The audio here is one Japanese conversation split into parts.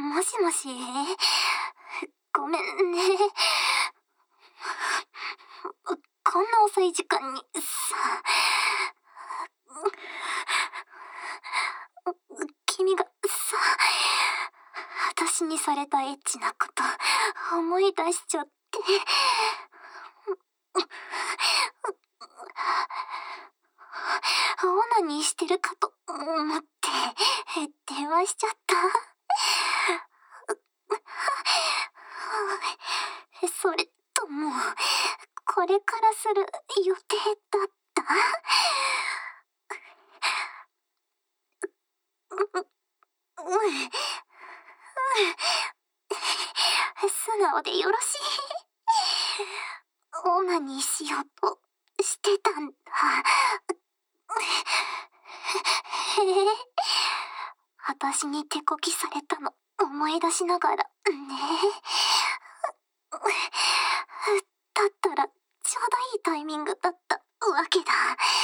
もしもし、ごめんね。こんな遅い時間にさ、君がさ、私にされたエッチなこと思い出しちゃって。オナニーしてるかと思って電話しちゃった。それともこれからする予定だった？素直でよろしい。オナニーしようとしてたんだ。へえ、私に手こきされたの思い出しながらね。だったらちょうどいいタイミングだったわけだ。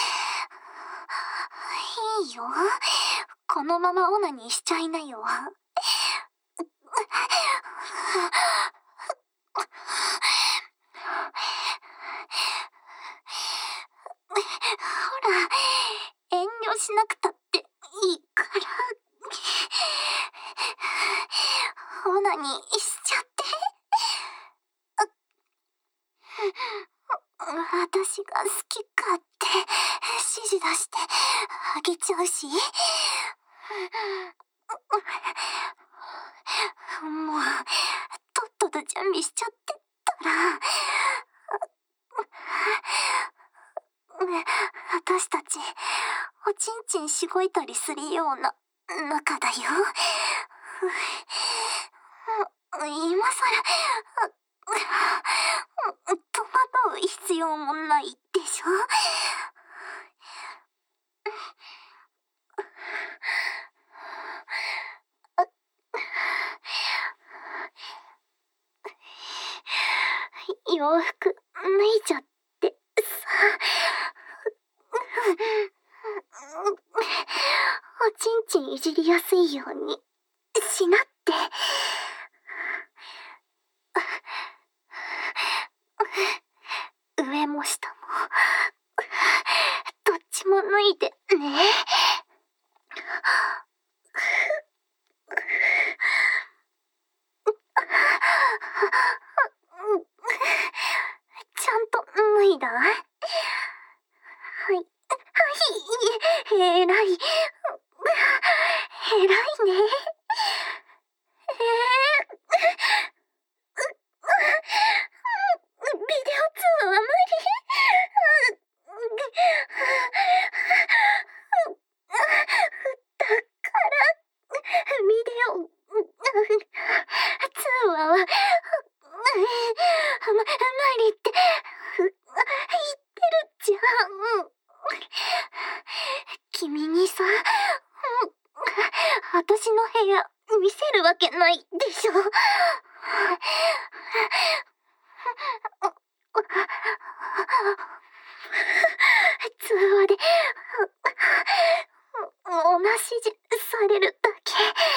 いいよ、このままオナニーしちゃいなよ。ほら、遠慮しなくたっていいから。オナニーしちゃって。私が好きかって指示出してあげちゃうし。もうとっとと準備しちゃってったら。私たちおちんちんしごいたりするような仲だよ。今さら戸惑う必要もないでしょ。洋服脱いじゃってさ。おちんちんいじりやすいようにしなって。上も下もどっちも脱いでね。ちゃんと脱いだ？はい、偉い。偉いね。ビデオ通話無理。だからビデオ通話は無理って言ってるじゃん。君にさ、私の部屋見せるわけないでしょ。通話で同じ指示されるだけ。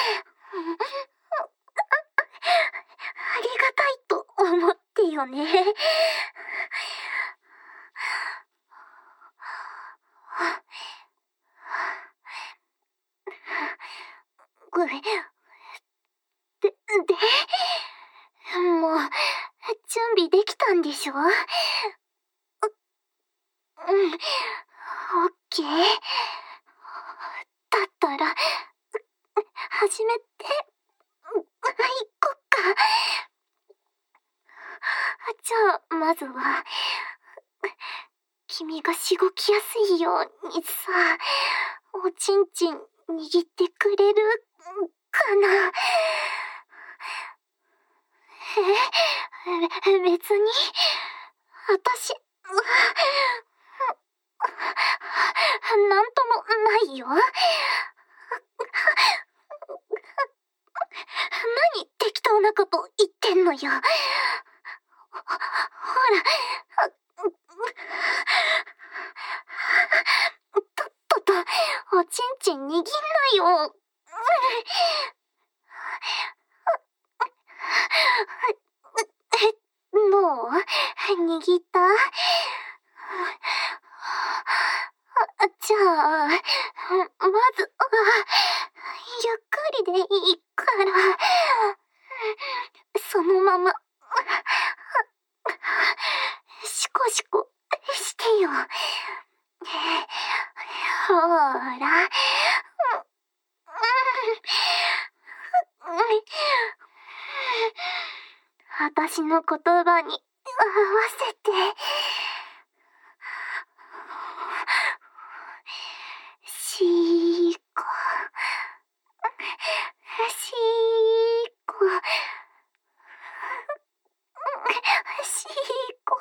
ありがたいと思ってよね。もう準備できたんでしょ？オッケー。だったら始めて。行こっか。じゃあまずは君がしごきやすいようにさ、おちんちん握ってくれるかな。別に私なんともないよ。何適当なこと言ってんのよ。ほら、とっととおちんちん握んなよ。 じゃあ、まずゆっくりでいいから、そのまま、シコシコしてよ。ほーら。私の言葉に合わせて。しーこ。しーこ。しーこ。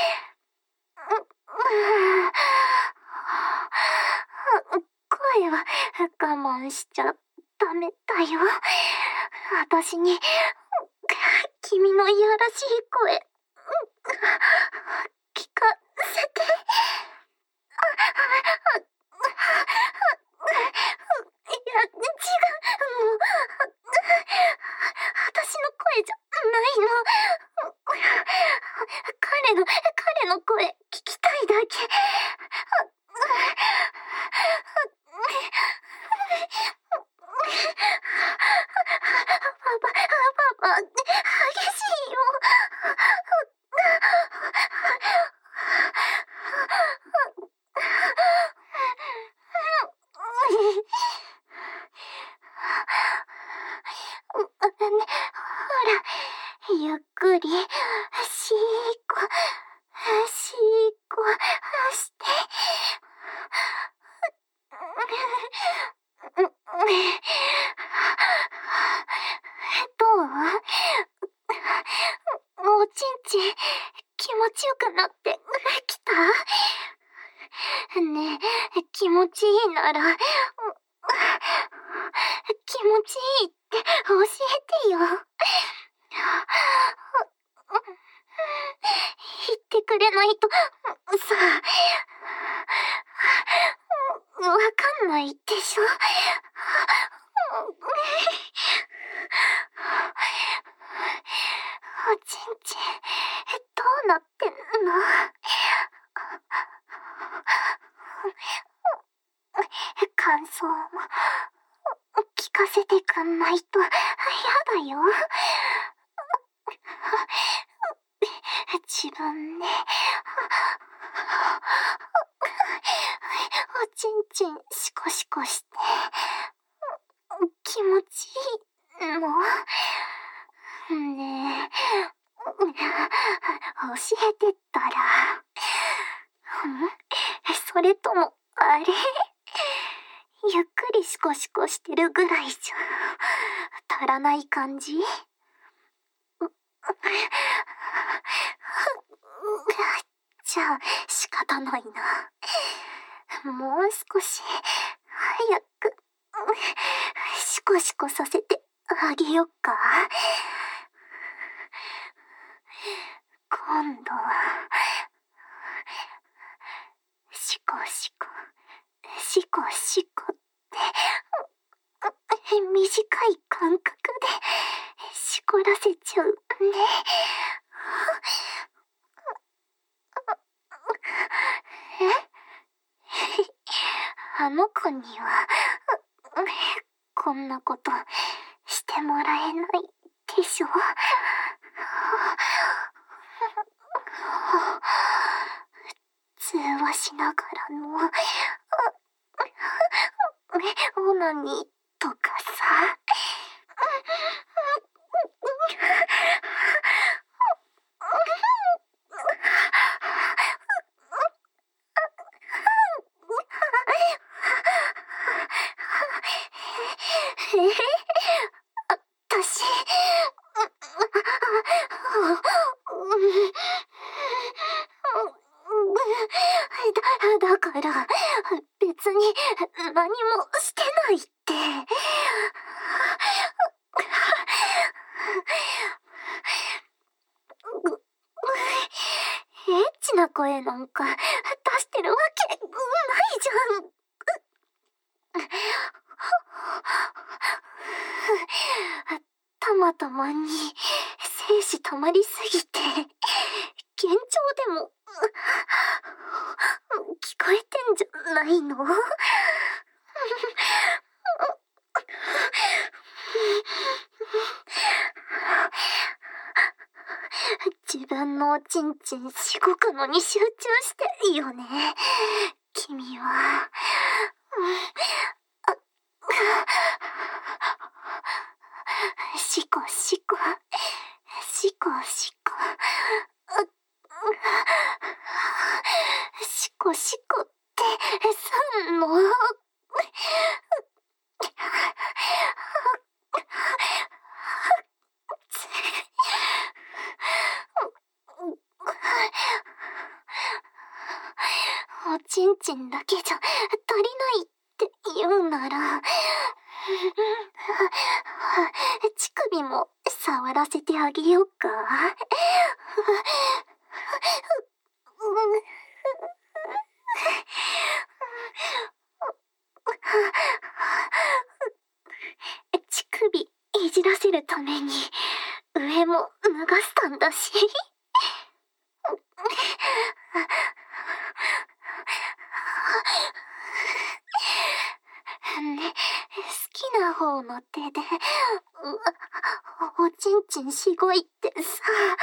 声は我慢しちゃダメだよ。私に君のいやらしい声聞かせて。いや、違う。もう私の声じゃないの。彼の声聞きたいだけ。パパ、激しいよ。ほら、ゆっくり、しーこ、しーこ、して。どう？おちんちん、気持ちよくなってきた？ねえ、気持ちいいなら、気持ちいいって教えてよ。言ってくれないと、さ、わかんないでしょ。おちんちん、どうなってんの？感想も聞かせてくんないとやだよ。自分でおちんちんシコシコして気持ちいいの？ねえ、教えてったら。それともあれ、ゆっくりシコシコしてるぐらいじゃ足らない感じ？じゃあ仕方ないな。もう少し早くシコシコさせてあげよっか。今度はシコシコシコシコって短い間隔でしこらせちゃうね。あの子にはこんなことしてもらえないでしょ。通話しながらのオナニーとかさ。私、だから別に何もしてないって。エッチな声なんか出してるわけないじゃん。たまに精子溜まりすぎて幻聴でも聞こえてんじゃないの？自分のおちんちんしごくのに集中していいよね、君は。しこしこ、しこしこ、しこしこってすんの？おちんちんだけじゃ足りないって言うなら、乳首も触らせてあげようか。乳首いじらせるために上も脱がしたんだし。ね、好きな方の手でおちんちんしごいってさ、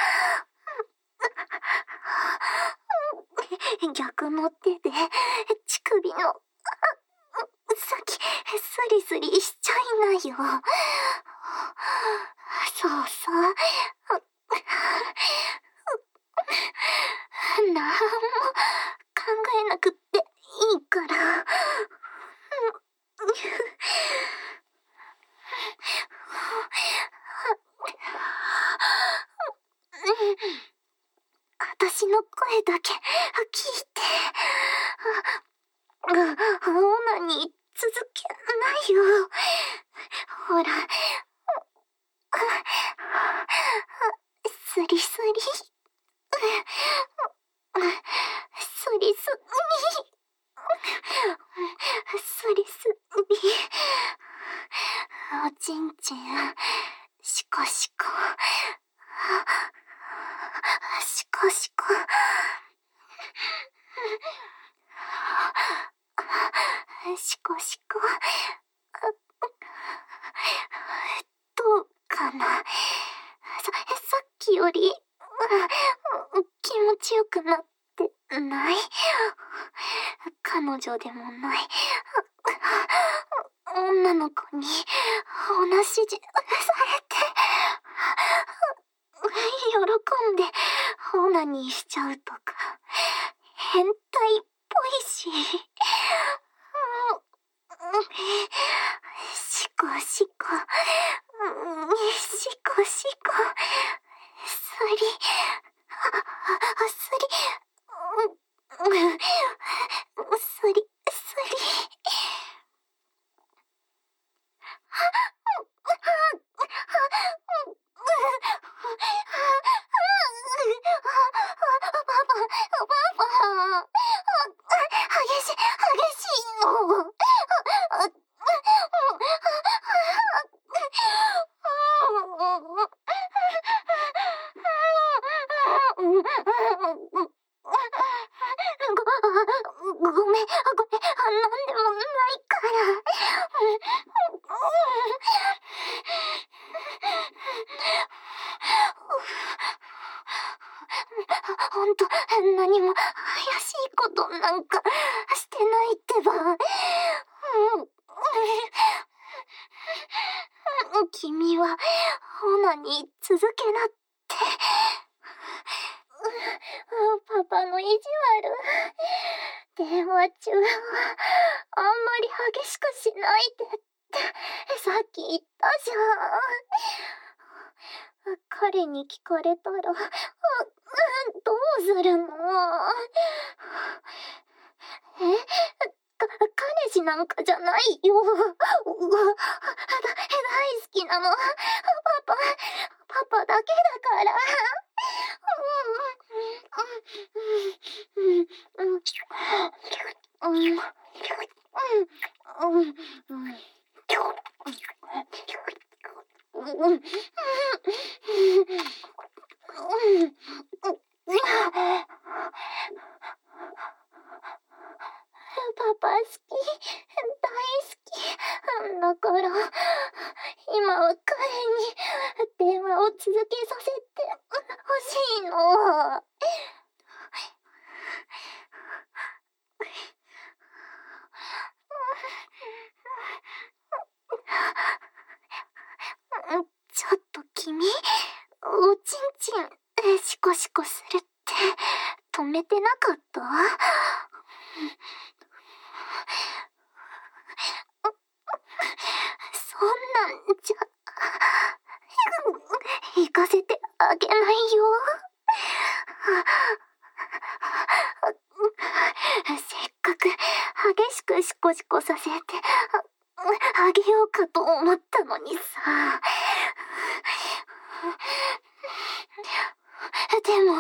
逆の手で乳首の先スリスリしちゃいなよ。そうそう、なんも考えなくっていいから。私の声だけ聞いて。オナに続けないよ。ほら、スリスリ、スリスリ、スリスリ、おちんちんシコシコ、シコシコ、シコシコ、どうかな。さっきより気持ちよくなってない？彼女でもない女の子におなしじされて喜んでオナニーしちゃうとか変態っぽいし。シコシコ、シコシコ、スリ、スリ、スリ、スリ。激しいの。ごめん、なんでもないから。ほんと、何も怪しいことなんかしてないってば。君はオナに続けなって。パパの意地悪。電話中はあんまり激しくしないでってさっき言ったじゃん。彼に聞かれたらどうするの？彼氏なんかじゃないよ。大好きなの。パパだけだから。 パ好き、大好き。だから、今は彼に電話を続けさせてほしいの。ちょっと君、おちんちんシコシコするって止めてなかった？そんなんじゃ行かせてあげないよ。せっかく激しくシコシコさせてあげようかと思ったのにさ。でも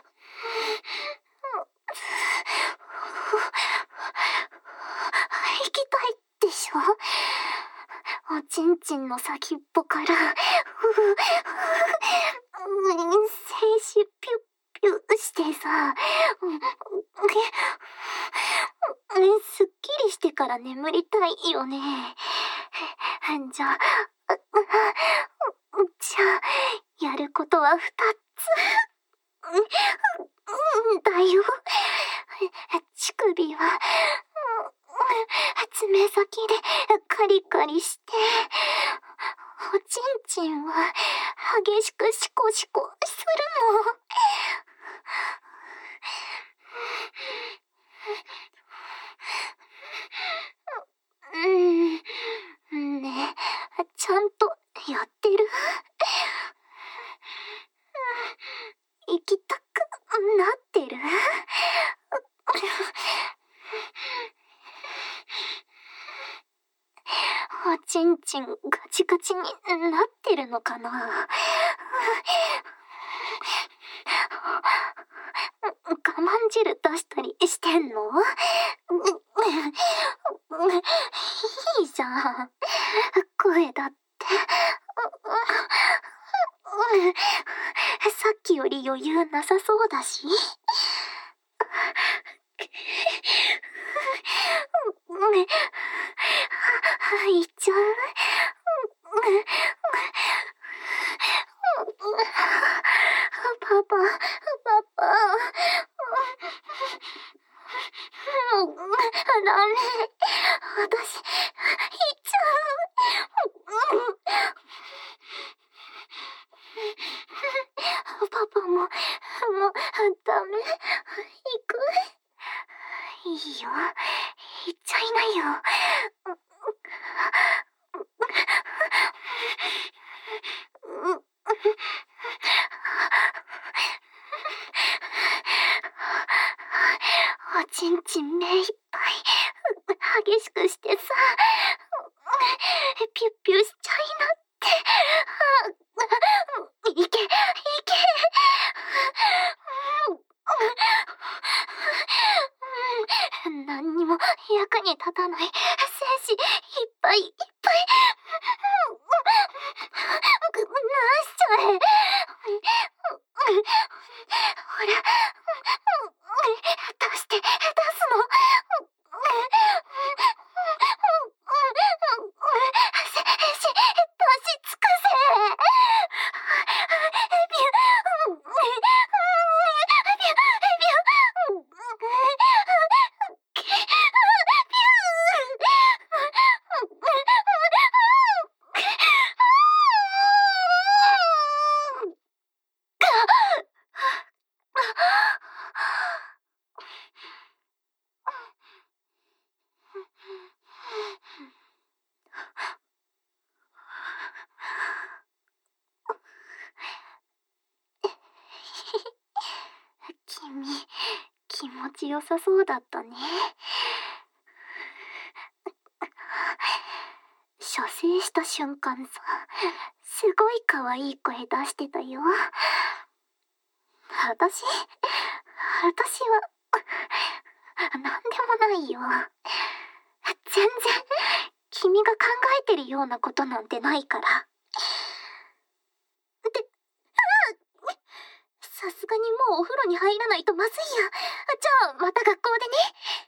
行きたいでしょ？おちんちんの先っぽから精子ピュッピュしてさ、すっきりしてから眠りたいよね。じゃあやることは2つだよ。乳首は爪先でカリカリして、おちんちんは激しくシコシコするの。ねえ、ちゃんとやってる？行きたくなってる？おちんちんガチガチになってるのかな？我慢汁出したりしてんの？いいじゃん。声だって。さっきより余裕なさそうだし。行っちゃう？パパ。ダメ。私、行っちゃう。パパもうダメ。行く？いいよ。行っちゃいなよ。おちんちん目いっぱい激しくしてさ、ピュッピュしちゃいなって。いけ。何にも役に立たない精子いっぱい出しちゃえ。ほら、出すの。精子出し尽くせ。君、気持ちよさそうだったね。射精した瞬間さ、すごい可愛い声出してたよ。私はなんでもないよ。全然君が考えてるようなことなんてないから。さすがにもうお風呂に入らないとまずいや。じゃあまた学校でね。